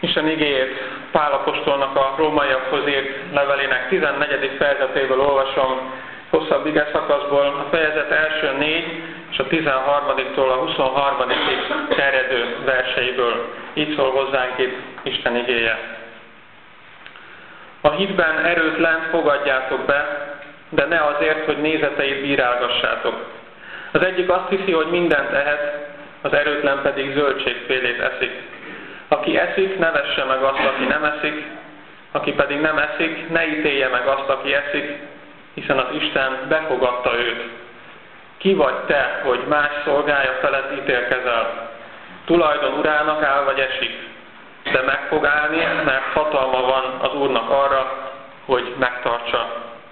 Isten igéjét Pál apostolnak a rómaiakhoz írt levelének 14. fejezetéből olvasom, hosszabb ige szakaszból, a fejezet első 4 és a 13-tól a 23-ig terjedő verseiből. Így szól hozzánk itt Isten igéje. A hitben erőtlen fogadjátok be, de ne azért, hogy nézeteit bírálgassátok. Az egyik azt hiszi, hogy mindent ehet, az erőtlen pedig zöldségfélét eszik. Aki eszik, ne vesse meg azt, aki nem eszik, aki pedig nem eszik, ne ítélje meg azt, aki eszik, hiszen az Isten befogadta őt. Ki vagy te, hogy más szolgája felett ítélkezel? Tulajdon urának áll vagy esik, de meg fog állni, mert hatalma van az Úrnak arra, hogy megtartsa.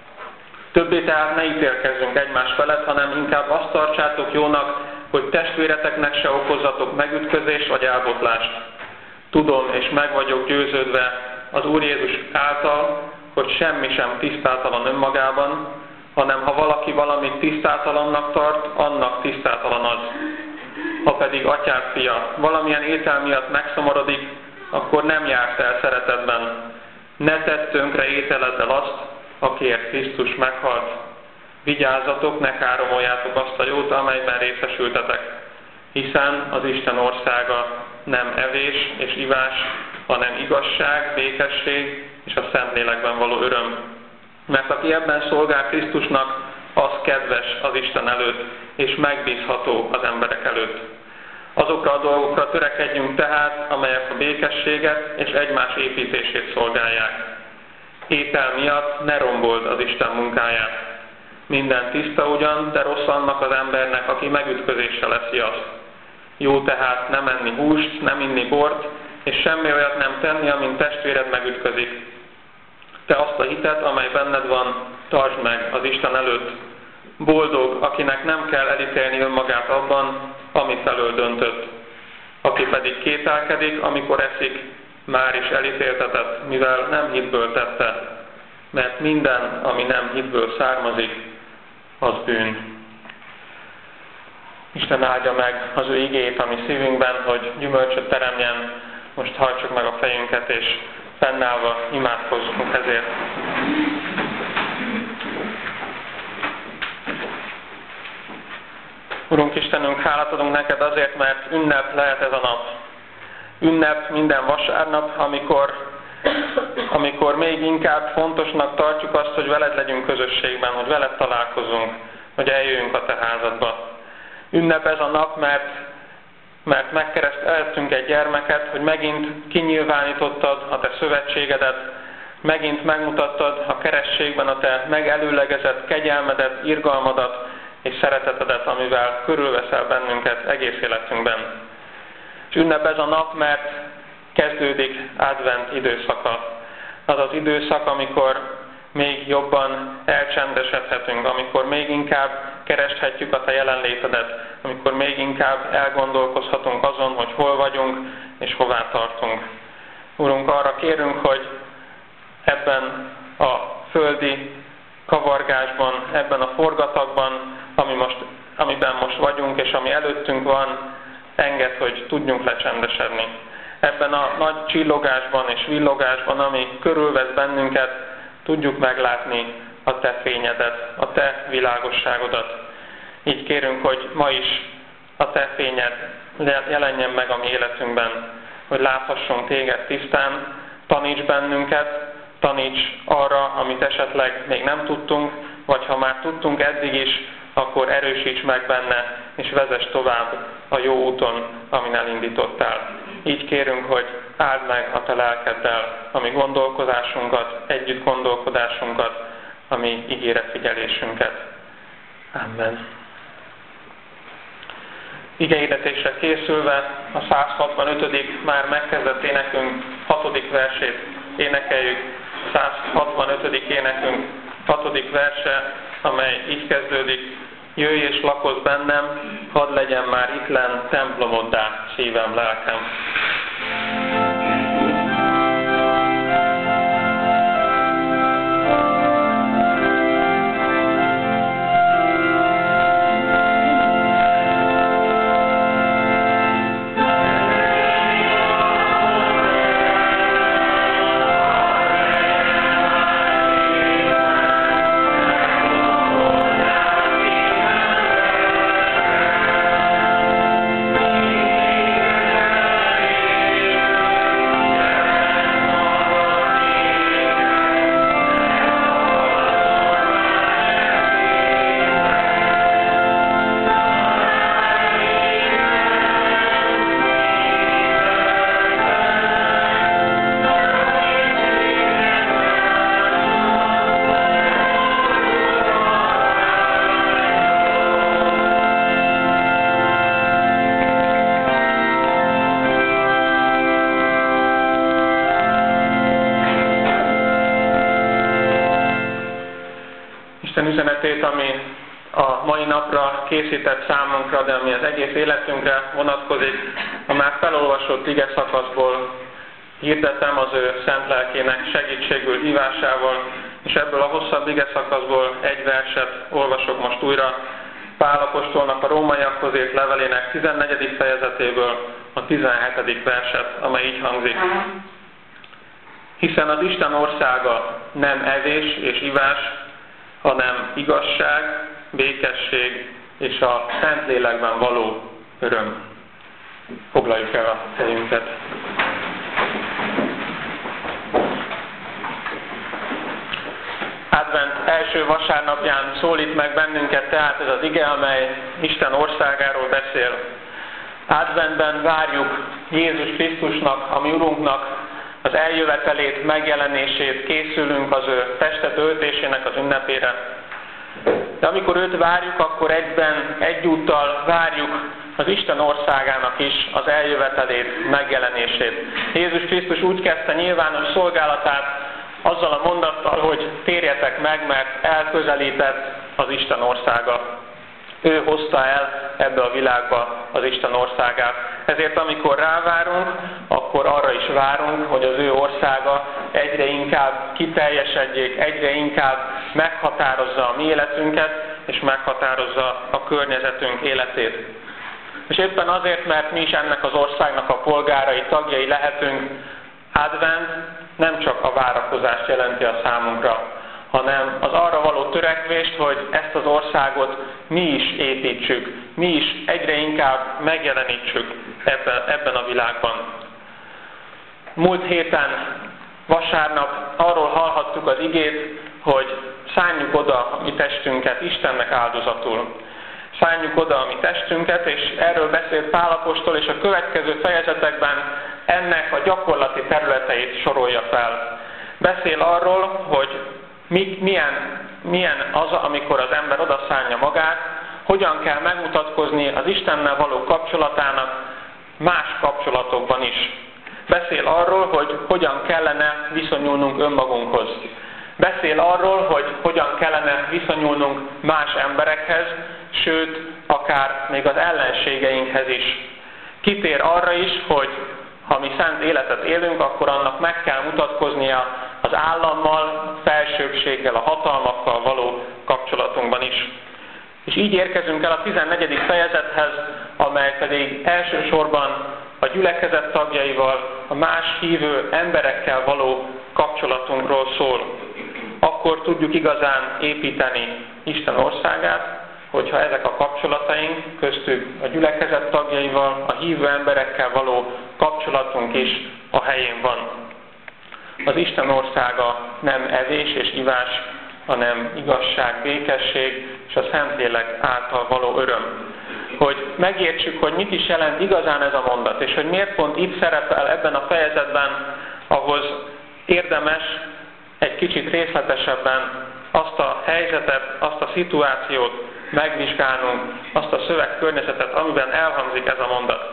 Többé tehát ne ítélkezzünk egymás felett, hanem inkább azt tartsátok jónak, hogy testvéreteknek se okozzatok megütközést vagy elbotlást. Tudom és meg vagyok győződve az Úr Jézus által, hogy semmi sem tisztátalan önmagában, hanem ha valaki valamit tisztátalannak tart, annak tisztátalan az. Ha pedig atyák fia valamilyen étel miatt megszomorodik, akkor nem jársz el szeretetben. Ne tedd tönkre ételeddel azt, akiért Krisztus meghalt. Vigyázzatok, ne káromoljátok azt a jót, amelyben részesültetek, hiszen az Isten országa nem evés és ivás, hanem igazság, békesség és a Szentlélekben való öröm. Mert aki ebben szolgál Krisztusnak, az kedves az Isten előtt, és megbízható az emberek előtt. Azokra a dolgokra törekedjünk tehát, amelyek a békességet és egymás építését szolgálják. Étel miatt ne rombold az Isten munkáját. Minden tiszta ugyan, de rossz annak az embernek, aki megütközéssel eszi azt. Jó tehát nem enni húst, nem inni bort, és semmi olyat nem tenni, amint testvéred megütközik. Te azt a hitet, amely benned van, tartsd meg az Isten előtt. Boldog, akinek nem kell elítélni önmagát abban, amit felől döntött. Aki pedig kételkedik, amikor eszik, már is elítéltetett, mivel nem hitből tette. Mert minden, ami nem hitből származik, az bűn. Isten áldja meg az ő igéjét a mi szívünkben, hogy gyümölcsöt teremjen. Most hajtsuk meg a fejünket, és fennállva imádkozzunk ezért. Urunk Istenünk, hálát adunk neked azért, mert ünnep lehet ez a nap. Ünnep minden vasárnap, amikor még inkább fontosnak tartjuk azt, hogy veled legyünk közösségben, hogy veled találkozunk, hogy eljöjjünk a te házadba. Ünnep ez a nap, mert megkereszteltünk egy gyermeket, hogy megint kinyilvánítottad a te szövetségedet, megint megmutattad a kerességben a te megelőlegezett kegyelmedet, irgalmadat és szeretetedet, amivel körülveszel bennünket egész életünkben. És ünnep ez a nap, mert kezdődik advent időszaka. Az az időszak, amikor még jobban elcsendesedhetünk, amikor még inkább kereshetjük a te jelenlétedet, amikor még inkább elgondolkozhatunk azon, hogy hol vagyunk és hová tartunk. Urunk, arra kérünk, hogy ebben a földi kavargásban, ebben a forgatagban, amiben most vagyunk és ami előttünk van, engedd, hogy tudjunk lecsendesedni. Ebben a nagy csillogásban és villogásban, ami körülvesz bennünket, tudjuk meglátni a te fényedet, a te világosságodat. Így kérünk, hogy ma is a te fényed jelenjen meg a mi életünkben, hogy láthassunk téged tisztán, taníts bennünket, taníts arra, amit esetleg még nem tudtunk, vagy ha már tudtunk eddig is, akkor erősíts meg benne, és vezess tovább a jó úton, amin elindítottál. Így kérünk, hogy áld meg a te lelkeddel a mi gondolkodásunkat, együtt gondolkodásunkat, a mi ígéretfigyelésünket. Amen. Igehirdetésre készülve a 165. már megkezdett énekünk 6. versét énekeljük. 165. énekünk 6. verse, amely így kezdődik: jöjj és lakozz bennem, hadd legyen már ittlen templomoddá szívem, lelkem. Isten üzenetét, ami a mai napra készített számunkra, de ami az egész életünkre vonatkozik. A már felolvasott ige szakaszból hirdetem az ő szent lelkének segítségül hívásával, és ebből a hosszabb ige szakaszból egy verset olvasok most újra. Pál apostolnak a rómaiakhoz írt levelének 14. fejezetéből a 17. verset, amely így hangzik. Hiszen az Isten országa nem evés és ivás, hanem igazság, békesség és a Szentlélekben való öröm. Foglaljuk el a helyünket. Advent első vasárnapján szólít meg bennünket tehát ez az ige, amely Isten országáról beszél. Adventben várjuk Jézus Krisztusnak, a mi Urunknak az eljövetelét, megjelenését, készülünk az ő testet öltésének az ünnepére. De amikor őt várjuk, akkor egyúttal várjuk az Isten országának is az eljövetelét, megjelenését. Jézus Krisztus úgy kezdte nyilvános szolgálatát azzal a mondattal, hogy térjetek meg, mert elközelített az Isten országa. Ő hozta el ebbe a világba az Isten országát. Ezért amikor rávárunk, akkor arra is várunk, hogy az ő országa egyre inkább kiteljesedjék, egyre inkább meghatározza a mi életünket, és meghatározza a környezetünk életét. És éppen azért, mert mi is ennek az országnak a polgárai, tagjai lehetünk, Advent nem csak a várakozást jelenti a számunkra, hanem az arra való törekvést, hogy ezt az országot mi is építsük, mi is egyre inkább megjelenítsük ebben a világban. Múlt héten, vasárnap arról hallhattuk az igét, hogy szánjuk oda a mi testünket Istennek áldozatul. Szánjuk oda a mi testünket, és erről beszélt Pál apostol, és a következő fejezetekben ennek a gyakorlati területeit sorolja fel. Beszél arról, hogy milyen az, amikor az ember odaszánja magát, hogyan kell megmutatkozni az Istennel való kapcsolatának más kapcsolatokban is. Beszél arról, hogy hogyan kellene viszonyulnunk önmagunkhoz. Beszél arról, hogy hogyan kellene viszonyulnunk más emberekhez, sőt, akár még az ellenségeinkhez is. Kitér arra is, hogy ha mi szent életet élünk, akkor annak meg kell mutatkoznia az állammal, felsőbbséggel, a hatalmakkal való kapcsolatunkban is. És így érkezünk el a 14. fejezethez, amely pedig elsősorban a gyülekezet tagjaival, a más hívő emberekkel való kapcsolatunkról szól. Akkor tudjuk igazán építeni Isten országát, hogyha ezek a kapcsolataink, köztük a gyülekezet tagjaival, a hívő emberekkel való kapcsolatunk is a helyén van. Az Isten országa nem evés és ivás, hanem igazság, békesség és a Szentlélek által való öröm. Hogy megértsük, hogy mit is jelent igazán ez a mondat, és hogy miért pont itt szerepel ebben a fejezetben, ahhoz érdemes egy kicsit részletesebben azt a helyzetet, azt a szituációt megvizsgálnunk, azt a szövegkörnyezetet, amiben elhangzik ez a mondat.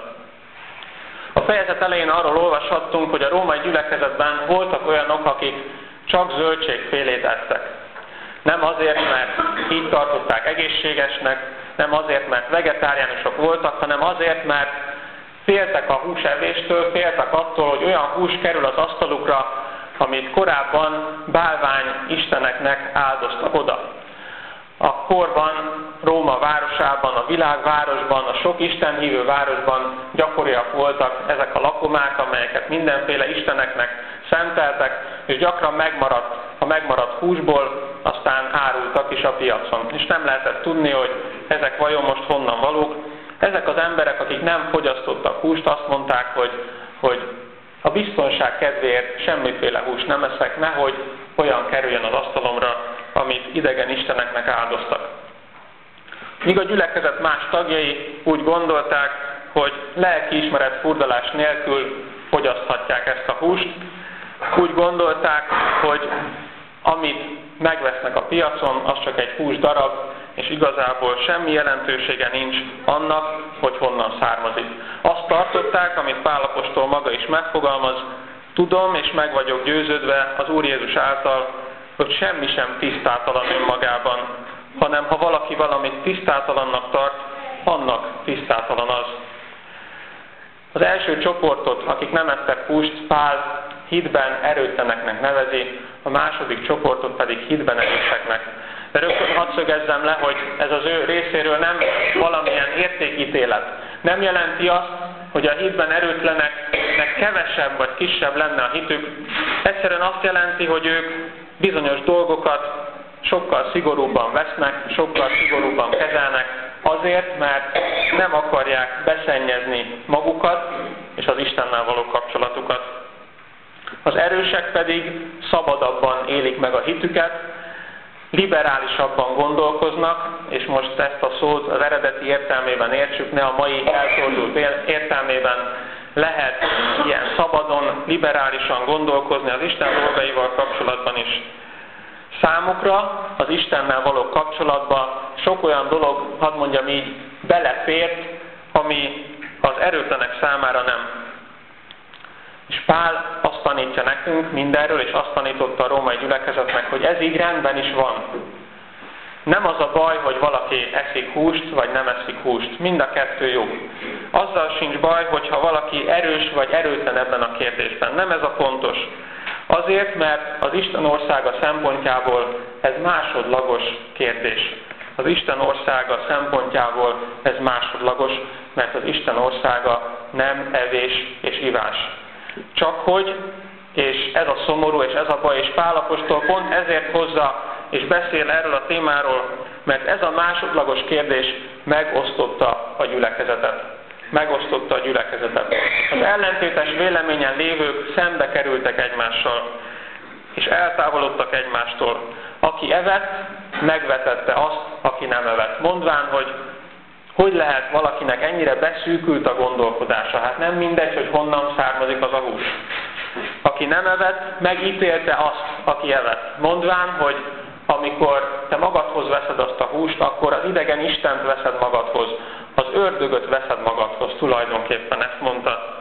A fejezet elején arról olvashattunk, hogy a római gyülekezetben voltak olyanok, akik csak zöldségfélét ettek. Nem azért, mert így tartották egészségesnek, nem azért, mert vegetáriánusok voltak, hanem azért, mert féltek a húsevéstől, féltek attól, hogy olyan hús kerül az asztalukra, amit korábban bálvány isteneknek áldoztak oda. A korban, Róma városában, a világvárosban, a sok istenhívő városban gyakoriak voltak ezek a lakomák, amelyeket mindenféle isteneknek szenteltek, és gyakran megmaradt húsból aztán árultak is a piacon. És nem lehetett tudni, hogy ezek vajon most honnan valók. Ezek az emberek, akik nem fogyasztottak húst, azt mondták, hogy a biztonság kedvéért semmiféle húst nem eszek, nehogy olyan kerüljön az asztalomra, amit idegen isteneknek áldoztak. Míg a gyülekezet más tagjai úgy gondolták, hogy lelkiismeret furdalás nélkül fogyaszthatják ezt a húst, úgy gondolták, hogy amit megvesznek a piacon, az csak egy húsdarab, és igazából semmi jelentősége nincs annak, hogy honnan származik. Azt tartották, amit Pál apostol maga is megfogalmaz, tudom és meg vagyok győződve az Úr Jézus által, hogy semmi sem tisztátalan önmagában, hanem ha valaki valamit tisztátalannak tart, annak tisztátalan az. Az első csoportot, akik nem ettek húst, Pál hitben erőtleneknek nevezi, a második csoportot pedig hitben erőseknek. De rögtön hadd szögezzem le, hogy ez az ő részéről nem valamilyen értékítélet. Nem jelenti azt, hogy a hitben erőtleneknek kevesebb vagy kisebb lenne a hitük. Egyszerűen azt jelenti, hogy ők bizonyos dolgokat sokkal szigorúbban vesznek, sokkal szigorúbban kezelnek, azért, mert nem akarják beszennyezni magukat és az Istennel való kapcsolatukat. Az erősek pedig szabadabban élik meg a hitüket, liberálisabban gondolkoznak, és most ezt a szót az eredeti értelmében értsük, ne a mai eltorzult értelmében, lehet ilyen szabadon, liberálisan gondolkozni az Isten dolgaival kapcsolatban is. Számukra az Istennel való kapcsolatban sok olyan dolog, hadd mondjam így, belefért, ami az erőtlenek számára nem. És Pál azt tanítja nekünk mindenről, és azt tanította a római gyülekezetnek, hogy ez így rendben is van. Nem az a baj, hogy valaki eszik húst, vagy nem eszik húst. Mind a kettő jó. Azzal sincs baj, hogyha valaki erős vagy erőtlen ebben a kérdésben. Nem ez a fontos. Azért, mert az Isten országa szempontjából ez másodlagos kérdés. Az Isten országa szempontjából ez másodlagos, mert az Isten országa nem evés és ivás. Csak hogy, és ez a szomorú, és ez a baj, és Pál apostol pont ezért hozza, és beszél erről a témáról, mert ez a másodlagos kérdés megosztotta a gyülekezetet. Megosztotta a gyülekezetet. Az ellentétes véleményen lévők szembe kerültek egymással, és eltávolodtak egymástól. Aki evett, megvetette azt, aki nem evett. Mondván, hogy lehet valakinek ennyire beszűkült a gondolkodása. Hát nem mindegy, hogy honnan származik az a hús. Aki nem evett, megítélte azt, aki evett. Mondván, hogy amikor te magadhoz veszed azt a húst, akkor az idegen Istent veszed magadhoz. Az ördögöt veszed magadhoz, tulajdonképpen ezt mondta.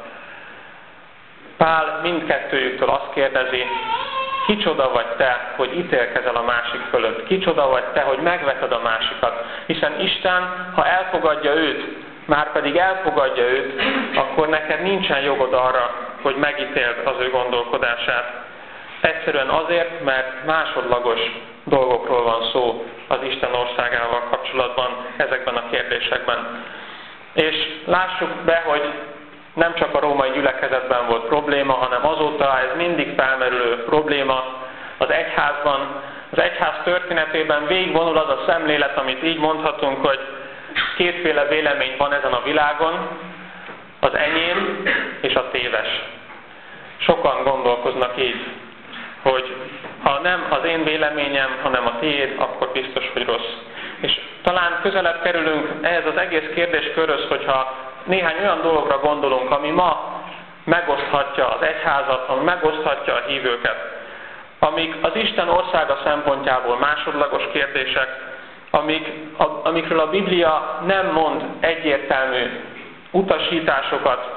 Pál mindkettőjüktől azt kérdezi, kicsoda vagy te, hogy ítélkezel a másik fölött? Kicsoda vagy te, hogy megveted a másikat? Hiszen Isten, ha elfogadja őt, már pedig elfogadja őt, akkor neked nincsen jogod arra, hogy megítéld az ő gondolkodását. Egyszerűen azért, mert másodlagos dolgokról van szó az Isten országával kapcsolatban, ezekben a kérdésekben. És lássuk be, hogy nem csak a római gyülekezetben volt probléma, hanem azóta ez mindig felmerülő probléma az egyházban. Az egyház történetében végigvonul az a szemlélet, amit így mondhatunk, hogy kétféle vélemény van ezen a világon, az enyém és a téves. Sokan gondolkoznak így, hogy ha nem az én véleményem, hanem a tiéd, akkor biztos, hogy rossz. És talán közelebb kerülünk ehhez az egész kérdéskörhöz, hogyha néhány olyan dologra gondolunk, ami ma megoszthatja az egyházat, ami megoszthatja a hívőket, amik az Isten országa szempontjából másodlagos kérdések, amikről a Biblia nem mond egyértelmű utasításokat,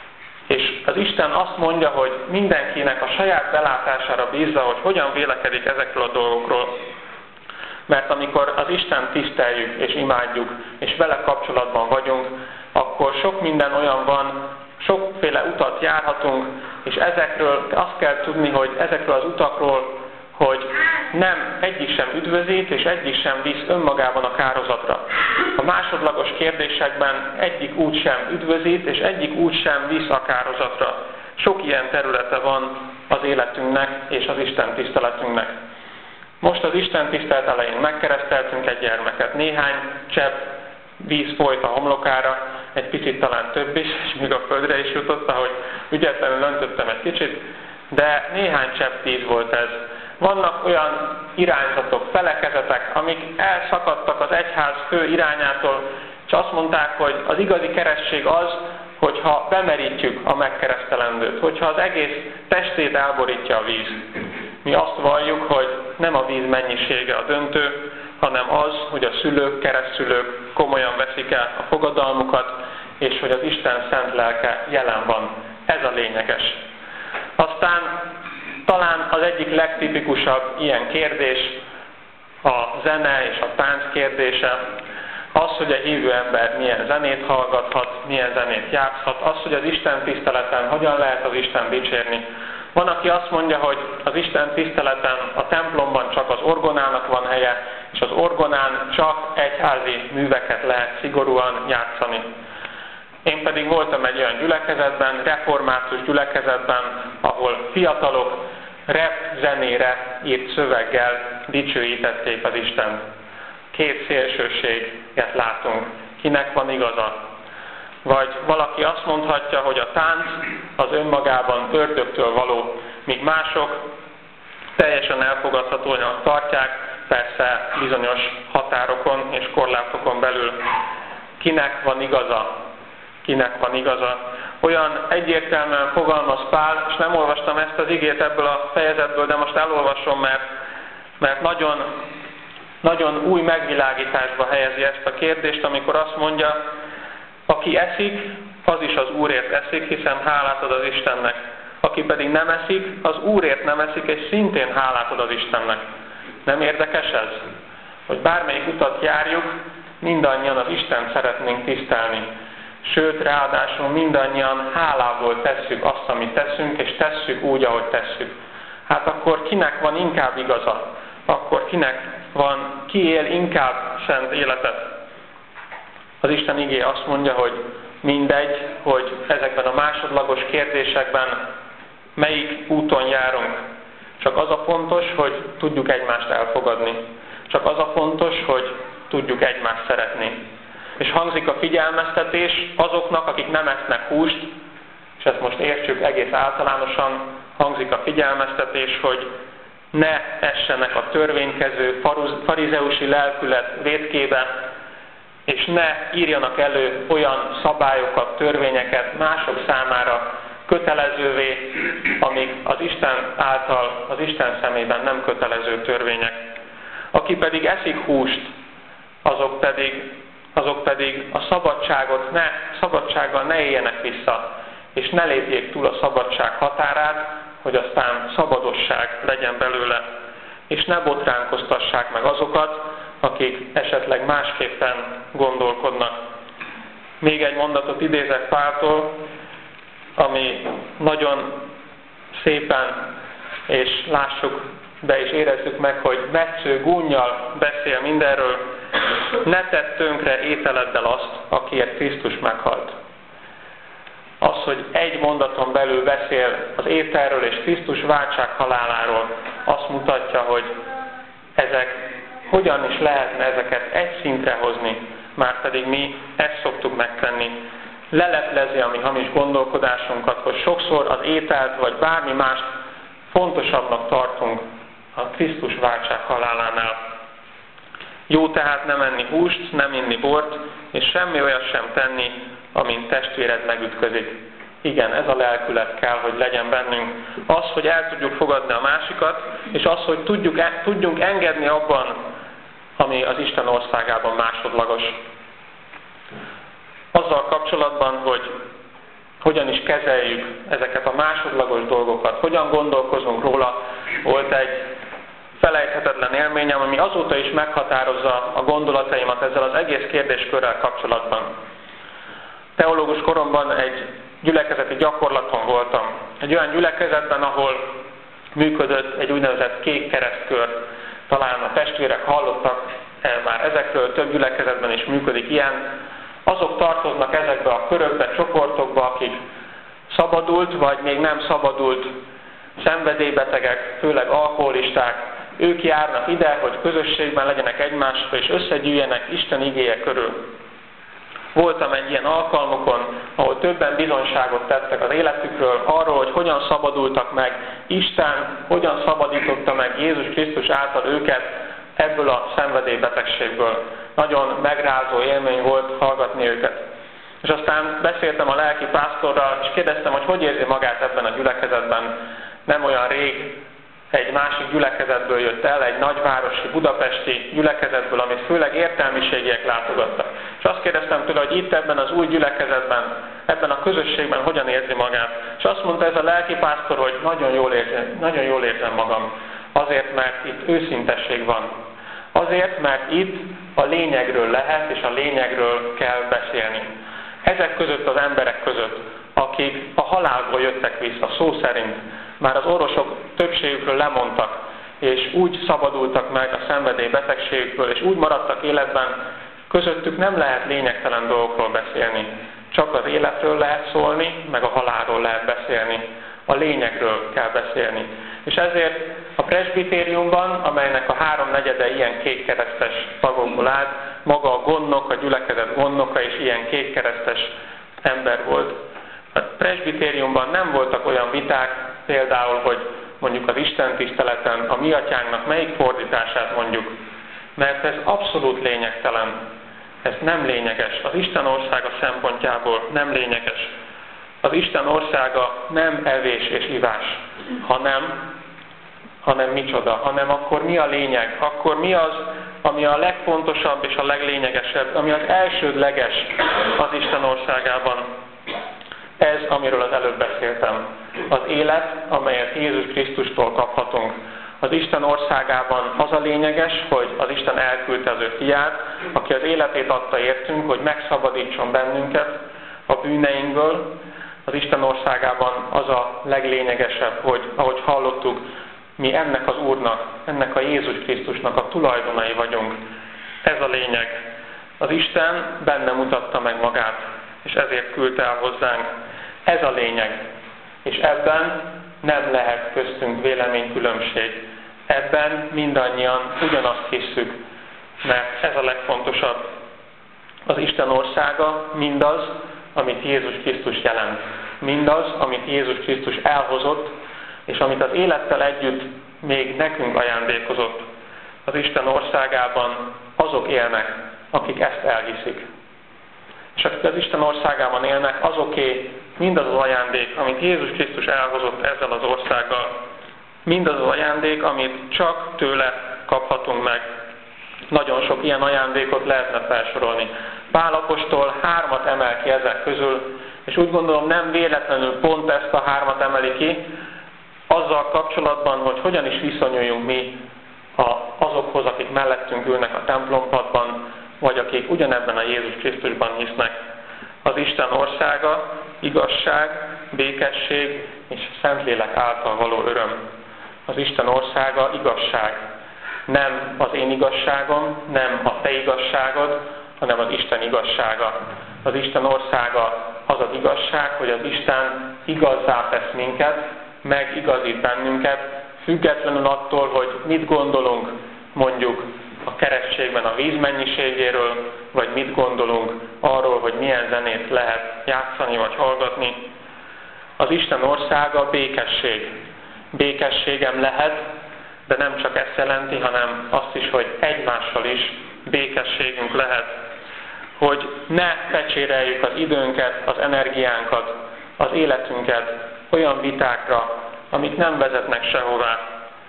és az Isten azt mondja, hogy mindenkinek a saját belátására bízza, hogy hogyan vélekedik ezekről a dolgokról. Mert amikor az Istent tiszteljük és imádjuk, és vele kapcsolatban vagyunk, akkor sok minden olyan van, sokféle utat járhatunk, és ezekről azt kell tudni, hogy ezekről az utakról, hogy nem egyik sem üdvözít, és egyik sem visz önmagában a kárhozatra. A másodlagos kérdésekben egyik út sem üdvözít, és egyik út sem visz a kárhozatra. Sok ilyen területe van az életünknek és az Isten tiszteletünknek. Most az Isten tisztelet elején megkereszteltünk egy gyermeket. Néhány csepp víz folyt a homlokára, egy picit talán több is, és még a földre is jutott, ahogy ügyetlenül öntöttem egy kicsit, de néhány csepp víz volt ez. Vannak olyan irányzatok, felekezetek, amik elszakadtak az egyház fő irányától, és azt mondták, hogy az igazi keresztség az, hogyha bemerítjük a megkeresztelendőt, hogyha az egész testét elborítja a víz. Mi azt valljuk, hogy nem a víz mennyisége a döntő, hanem az, hogy a szülők, keresztszülők komolyan veszik el a fogadalmukat, és hogy az Isten szent lelke jelen van. Ez a lényeges. Aztán talán az egyik legtipikusabb ilyen kérdés a zene és a tánc kérdése, az, hogy a hívő ember milyen zenét hallgathat, milyen zenét játszhat, az, hogy az Isten tiszteleten hogyan lehet az Isten dicsérni. Van, aki azt mondja, hogy az Isten tiszteleten a templomban csak az orgonának van helye, és az orgonán csak egyházi műveket lehet szigorúan játszani. Én pedig voltam egy olyan gyülekezetben, református gyülekezetben, ahol fiatalok rap zenére írt szöveggel dicsőítették az Istent. Két szélsőséget látunk. Kinek van igaza? Vagy valaki azt mondhatja, hogy a tánc az önmagában ördögtől való, míg mások teljesen elfogadhatóan tartják, persze bizonyos határokon és korlátokon belül. Kinek van igaza? Kinek van igaza? Olyan egyértelműen fogalmaz Pál, és nem olvastam ezt az igét ebből a fejezetből, de most elolvasom, mert nagyon új megvilágításba helyezi ezt a kérdést, amikor azt mondja, aki eszik, az is az Úrért eszik, hiszen hálát ad az Istennek. Aki pedig nem eszik, az Úrért nem eszik, és szintén hálát ad az Istennek. Nem érdekes ez? Hogy bármelyik utat járjuk, mindannyian az Istent szeretnénk tisztelni. Sőt, ráadásul mindannyian hálából tesszük azt, amit teszünk, és tesszük úgy, ahogy tesszük. Hát akkor kinek van inkább igaza? Akkor ki él inkább szent életet? Az Isten igéje azt mondja, hogy mindegy, hogy ezekben a másodlagos kérdésekben melyik úton járunk. Csak az a fontos, hogy tudjuk egymást elfogadni. Csak az a fontos, hogy tudjuk egymást szeretni. És hangzik a figyelmeztetés azoknak, akik nem esznek húst, és ezt most értsük egész általánosan, hangzik a figyelmeztetés, hogy ne essenek a törvénykező farizeusi lelkület vétkébe, és ne írjanak elő olyan szabályokat, törvényeket mások számára kötelezővé, amik az Isten által, az Isten szemében nem kötelező törvények. Aki pedig eszik húst, azok pedig a szabadsággal ne éljenek vissza, és ne lépjék túl a szabadság határát, hogy aztán szabadosság legyen belőle, és ne botránkoztassák meg azokat, akik esetleg másképpen gondolkodnak. Még egy mondatot idézek Páltól, ami nagyon szépen, és lássuk be és érezzük meg, hogy metsző gúnnyal beszél mindenről. Ne tedd tönkre ételeddel azt, akiért Krisztus meghalt. Az, hogy egy mondaton belül beszél az ételről és Krisztus váltság haláláról, azt mutatja, hogy hogyan is lehetne ezeket egy szintre hozni, márpedig mi ezt szoktuk megtenni. Leleplezi a mi hamis gondolkodásunkat, hogy sokszor az ételt vagy bármi mást fontosabbnak tartunk a Krisztus váltság halálánál. Jó tehát nem enni húst, nem inni bort, és semmi olyat sem tenni, amint testvéred megütközik. Igen, ez a lelkület kell, hogy legyen bennünk. Az, hogy el tudjuk fogadni a másikat, és az, hogy tudjunk engedni abban, ami az Isten országában másodlagos. Azzal kapcsolatban, hogy hogyan is kezeljük ezeket a másodlagos dolgokat, hogyan gondolkozunk róla, volt egy felejthetetlen élményem, ami azóta is meghatározza a gondolataimat ezzel az egész kérdéskörrel kapcsolatban. Teológus koromban egy gyülekezeti gyakorlaton voltam. Egy olyan gyülekezetben, ahol működött egy úgynevezett kék keresztkör. Talán a testvérek hallottak már ezekről, több gyülekezetben is működik ilyen. Azok tartoznak ezekbe a körökbe, csoportokba, akik szabadult, vagy még nem szabadult szenvedélybetegek, főleg alkoholisták. Ők járnak ide, hogy közösségben legyenek egymással, és összegyűjjenek Isten igéje körül. Voltam egy ilyen alkalmukon, ahol többen bizonyságot tettek az életükről, arról, hogy hogyan szabadultak meg Isten, hogyan szabadította meg Jézus Krisztus által őket ebből a szenvedélybetegségből. Nagyon megrázó élmény volt hallgatni őket. És aztán beszéltem a lelki pásztorral, és kérdeztem, hogy érzi magát ebben a gyülekezetben. Nem olyan rég egy másik gyülekezetből jött el, egy nagyvárosi, budapesti gyülekezetből, amit főleg értelmiségiek látogattak. És azt kérdeztem tőle, hogy itt ebben az új gyülekezetben, ebben a közösségben hogyan érzi magát. És azt mondta ez a lelkipásztor, hogy nagyon jól érzem magam. Azért, mert itt őszintesség van. Azért, mert itt a lényegről lehet, és a lényegről kell beszélni. Ezek között az emberek között, akik a halálból jöttek vissza, szó szerint, már az orvosok többségükről lemondtak, és úgy szabadultak meg a szenvedélybetegségükből, és úgy maradtak életben, közöttük nem lehet lényegtelen dolgokról beszélni. Csak az életről lehet szólni, meg a halálról lehet beszélni. A lényegről kell beszélni. És ezért a presbitériumban, amelynek a 3/4 ilyen kékkeresztes tagokból állt, maga a gondnok, a gyülekezet gondnoka is ilyen kékkeresztes ember volt. A presbitériumban nem voltak olyan viták, például, hogy mondjuk az istentiszteleten a mi atyánknak melyik fordítását mondjuk, mert ez abszolút lényegtelen. Ez nem lényeges. Az Isten országa szempontjából nem lényeges. Az Isten országa nem evés és ivás, hanem micsoda, hanem akkor mi a lényeg, akkor mi az, ami a legfontosabb és a leglényegesebb, ami az elsődleges az Isten országában. Ez, amiről az előbb beszéltem. Az élet, amelyet Jézus Krisztustól kaphatunk. Az Isten országában az a lényeges, hogy az Isten elküldte az ő fiát, aki az életét adta értünk, hogy megszabadítson bennünket a bűneinkből. Az Isten országában az a leglényegesebb, hogy ahogy hallottuk, mi ennek az Úrnak, ennek a Jézus Krisztusnak a tulajdonai vagyunk. Ez a lényeg. Az Isten benne mutatta meg magát, és ezért küldte el hozzánk. Ez a lényeg. És ebben nem lehet köztünk véleménykülönbség. Ebben mindannyian ugyanazt hisszük, mert ez a legfontosabb. Az Isten országa mindaz, amit Jézus Krisztus jelent. Mindaz, amit Jézus Krisztus elhozott, és amit az élettel együtt még nekünk ajándékozott. Az Isten országában azok élnek, akik ezt elhiszik. És akik az Isten országában élnek, azoké mindaz az ajándék, amit Jézus Krisztus elhozott ezzel az országgal. Mindaz az ajándék, amit csak tőle kaphatunk meg. Nagyon sok ilyen ajándékot lehetne felsorolni. Pál apostol 3 emel ki ezek közül, és úgy gondolom nem véletlenül pont ezt a 3 emeli ki, azzal kapcsolatban, hogy hogyan is viszonyuljunk mi azokhoz, akik mellettünk ülnek a templompadban, vagy akik ugyanebben a Jézus Krisztusban hisznek. Az Isten országa, igazság, békesség és Szentlélek által való öröm. Az Isten országa igazság. Nem az én igazságom, nem a te igazságod, hanem az Isten igazsága. Az Isten országa az az igazság, hogy az Isten igazzá tesz minket, megigazít bennünket, függetlenül attól, hogy mit gondolunk mondjuk a keresztségben a víz mennyiségéről, vagy mit gondolunk arról, hogy milyen zenét lehet játszani vagy hallgatni. Az Isten országa békesség. Békességem lehet, de nem csak ezt jelenti, hanem azt is, hogy egymással is békességünk lehet. Hogy ne fecséreljük az időnket, az energiánkat, az életünket olyan vitákra, amik nem vezetnek sehová.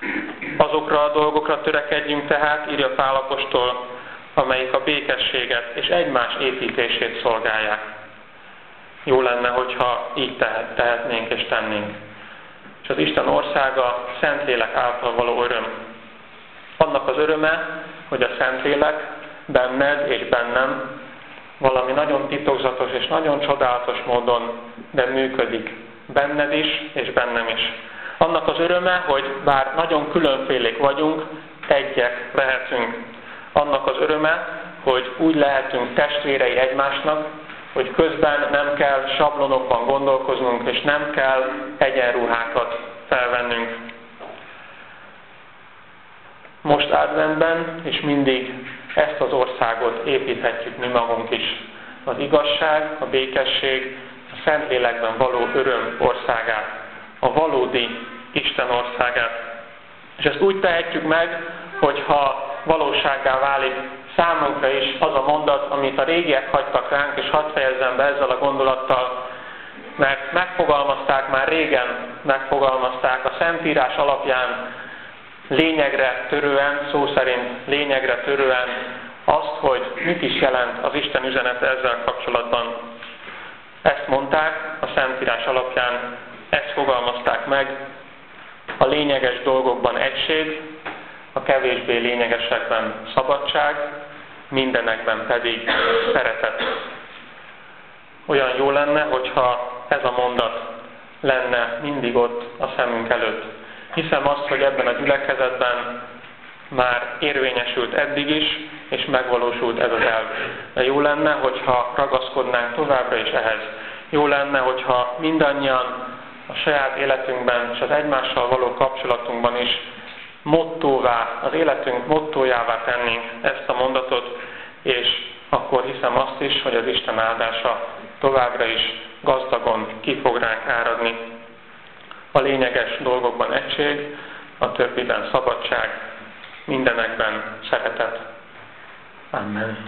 Azokra a dolgokra törekedjünk tehát, írja Pál apostol, amelyik a békességet és egymás építését szolgálják. Jó lenne, hogyha így tehetnénk és tennénk. És az Isten országa Szentlélek által való öröm. Annak az öröme, hogy a Szentlélek benned és bennem valami nagyon titokzatos és nagyon csodálatos módon, de működik. Benned is és bennem is. Annak az öröme, hogy bár nagyon különfélék vagyunk, egyek lehetünk. Annak az öröme, hogy úgy lehetünk testvérei egymásnak, hogy közben nem kell sablonokban gondolkoznunk, és nem kell egyenruhákat felvennünk. Most adventben és mindig ezt az országot építhetjük mi magunk is. Az igazság, a békesség, a Szentlélekben való öröm országát, a valódi Isten országát. És ezt úgy tehetjük meg, hogyha valósággá válik számunkra is az a mondat, amit a régiek hagytak ránk, és hadd fejezzem be ezzel a gondolattal, mert megfogalmazták már régen, megfogalmazták a Szentírás alapján lényegre törően, szó szerint lényegre törően azt, hogy mit is jelent az Isten üzenete ezzel kapcsolatban. Ezt mondták a Szentírás alapján, ezt fogalmazták meg, a lényeges dolgokban egység, a kevésbé lényegesekben szabadság, mindenekben pedig szeretet. Olyan jó lenne, hogyha ez a mondat lenne mindig ott a szemünk előtt. Hiszem azt, hogy ebben a gyülekezetben már érvényesült eddig is, és megvalósult ez az elv. De jó lenne, hogyha ragaszkodnánk továbbra is ehhez. Jó lenne, hogyha mindannyian a saját életünkben és az egymással való kapcsolatunkban is mottóvá, az életünk mottójává tennénk ezt a mondatot, és akkor hiszem azt is, hogy az Isten áldása továbbra is gazdagon ki fog ránk áradni. A lényeges dolgokban egység, a többiben szabadság, mindenekben szeretet. Amen.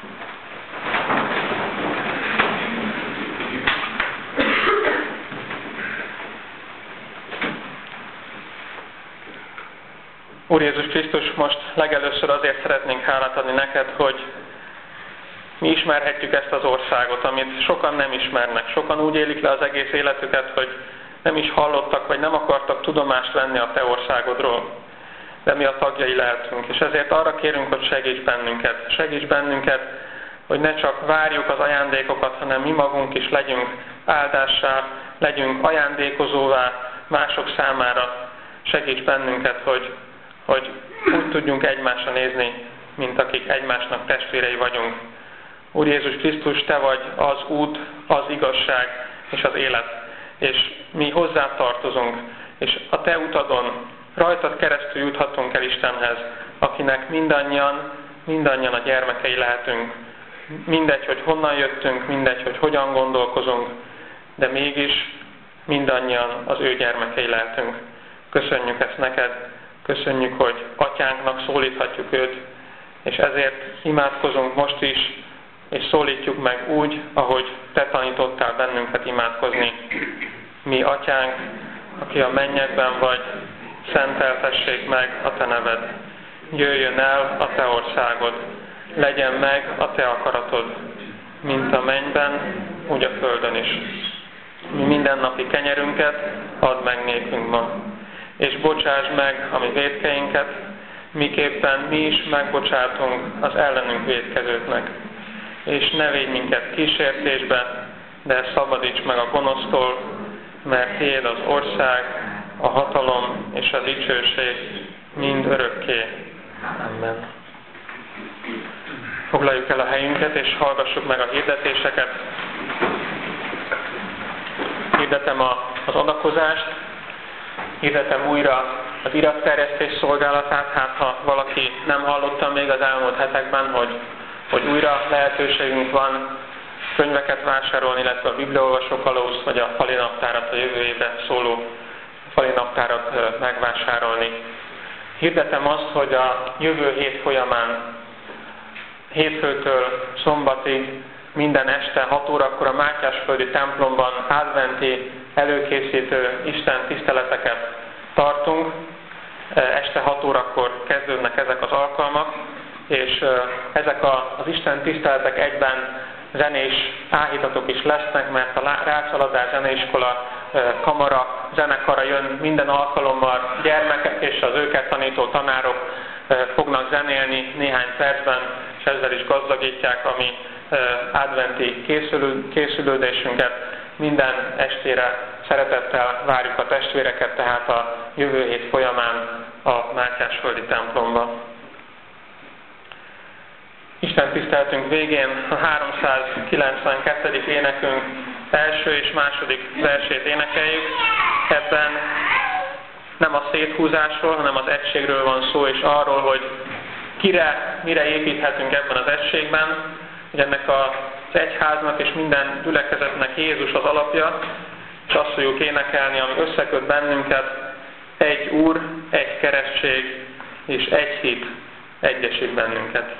Úr Jézus Krisztus, most legelőször azért szeretnénk hálát adni neked, hogy mi ismerhetjük ezt az országot, amit sokan nem ismernek. Sokan úgy élik le az egész életüket, hogy nem is hallottak, vagy nem akartak tudomást venni a te országodról. De mi a tagjai lehetünk, és ezért arra kérünk, hogy segíts bennünket. Segíts bennünket, hogy ne csak várjuk az ajándékokat, hanem mi magunk is legyünk áldássá, legyünk ajándékozóvá mások számára. Segíts bennünket, hogy úgy tudjunk egymásra nézni, mint akik egymásnak testvérei vagyunk. Úr Jézus Krisztus, te vagy az út, az igazság és az élet, és mi hozzá tartozunk, és a te utadon rajtad keresztül juthatunk el Istenhez, akinek mindannyian a gyermekei lehetünk. Mindegy, hogy honnan jöttünk, mindegy, hogy hogyan gondolkozunk, de mégis mindannyian az ő gyermekei lehetünk. Köszönjük ezt neked, köszönjük, hogy atyánknak szólíthatjuk őt, és ezért imádkozunk most is, és szólítjuk meg úgy, ahogy te tanítottál bennünket imádkozni. Mi atyánk, aki a mennyekben vagy, szenteltessék meg a te neved. Jöjjön el a te országod, legyen meg a te akaratod, mint a mennyben, úgy a földön is. Mi mindennapi kenyerünket add meg nékünk ma, és bocsásd meg a mi vétkeinket, miképpen mi is megbocsátunk az ellenünk vétkezőknek. És ne védj minket kísértésbe, de szabadíts meg a gonosztól, mert tiéd az ország, a hatalom és a dicsőség mind örökké. Amen. Foglaljuk el a helyünket, és hallgassuk meg a hirdetéseket. Hirdetem az adakozást, hirdetem újra az iratterjesztés szolgálatát, hát ha valaki nem hallotta még az elmúlt hetekben, hogy újra lehetőségünk van könyveket vásárolni, illetve a bibliaolvasó kalóz, vagy a fali naptárat, a jövő évre szóló fali naptárat megvásárolni. Hirdetem azt, hogy a jövő hét folyamán, hétfőtől szombatig, minden este 6 órakor a Mátyásföldi templomban adventi előkészítő Isten tiszteleteket tartunk. Este 6 órakor kezdődnek ezek az alkalmak, és ezek az Isten tiszteletek egyben zenés áhítatok is lesznek, mert a Rácz zeneiskola kamara, zenekara jön minden alkalommal, gyermekek és az őket tanító tanárok fognak zenélni néhány percben, és ezzel is gazdagítják a mi adventi készülődésünket. Minden estére szeretettel várjuk a testvéreket, tehát a jövő hét folyamán a Mátyásföldi templomba. Isten tiszteltünk végén a 392. énekünk első és második versét énekeljük. Ebben nem a széthúzásról, hanem az egységről van szó, és arról, hogy mire építhetünk ebben az egységben, hogy ennek az egyháznak és minden gyülekezetnek Jézus az alapja, és azt fogjuk énekelni, ami összeköt bennünket, egy Úr, egy keresztség és egy hit egyesít bennünket.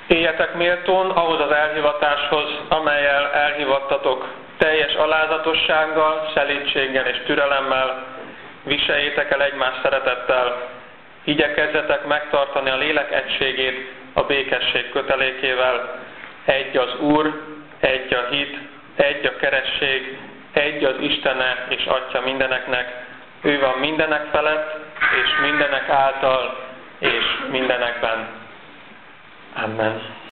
Éljetek méltón ahhoz az elhivatáshoz, amellyel elhivattatok, teljes alázatossággal, szelídséggel és türelemmel, viseljétek el egymást szeretettel, igyekezzetek megtartani a lélek egységét a békesség kötelékével. Egy az Úr, egy a hit, egy a keresség, egy az Istene és Atya mindeneknek. Ő van mindenek felett, és mindenek által, és mindenekben. Amen.